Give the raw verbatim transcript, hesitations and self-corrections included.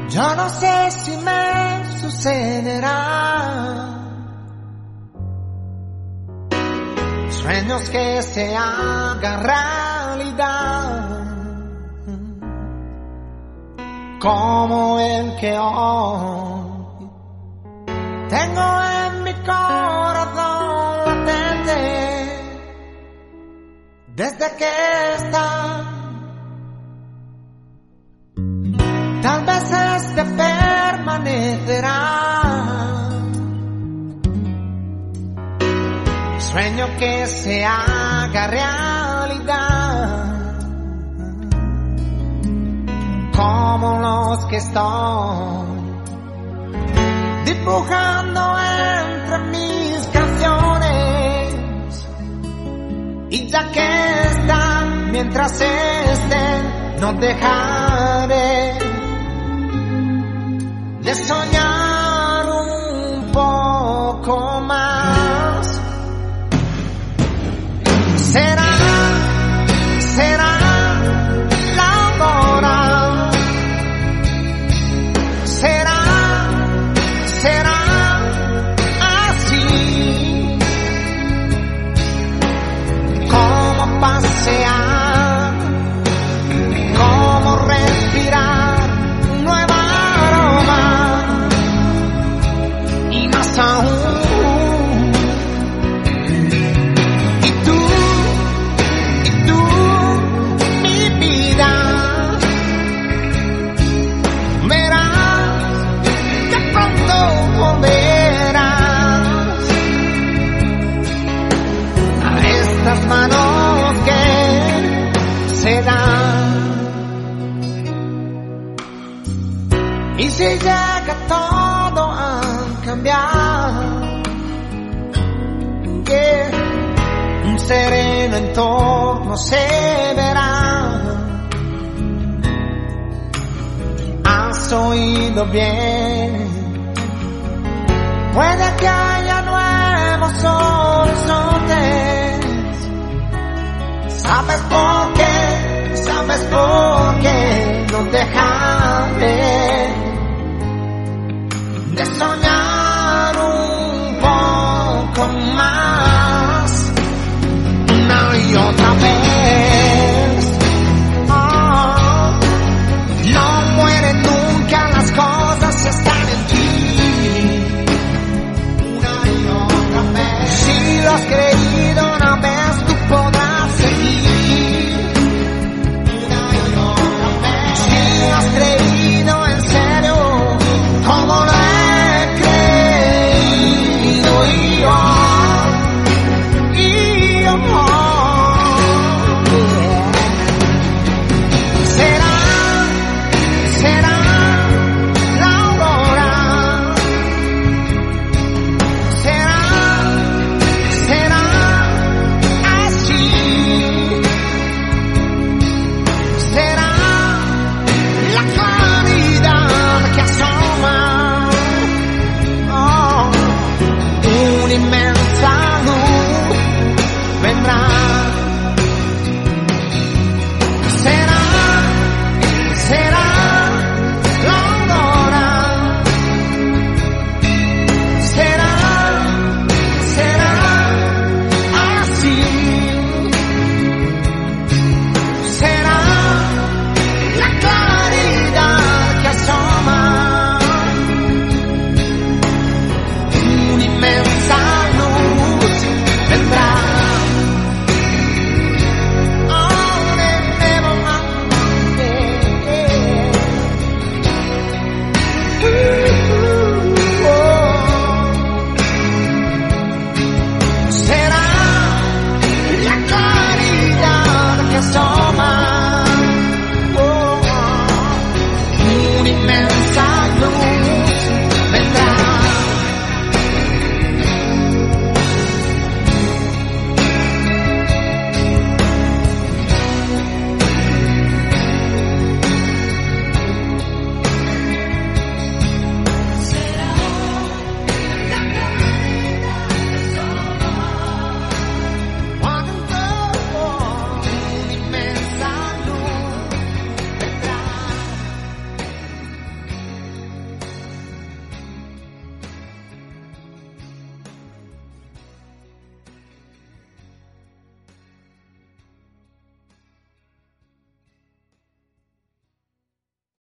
Yo no sé si me sucederá. Sueños que se hagan realidad, como el que hoy tengo en mi corazón latente, desde que está. Tal vez este permanecerá. Sueño que se haga realidad, como los que estoy dibujando entre mis canciones. Y ya que están, mientras estén, no dejaré de soñar un poco más. Será, será la hora, será, será así, como pasear, como respirar un nuevo aroma, y más aún. Manos que se dan. Y si llega todo a cambiar, que un sereno entorno se verá. Has oído bien, puede que haya nuevos horizontes. ¿Sabes por qué? ¿Sabes por qué? No dejaré